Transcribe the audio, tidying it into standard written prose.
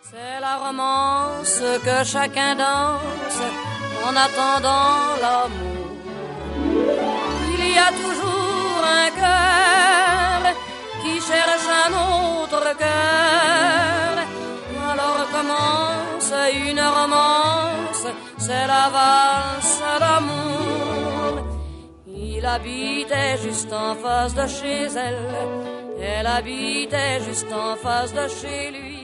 C'est la romance que chacun danse en attendant l'amour. Il y a toujours un cœur qui cherche un autre cœur. Alors commence une romance, c'est la valse d'amour. Il habitait juste en face de chez elle, elle habitait juste en face de chez lui.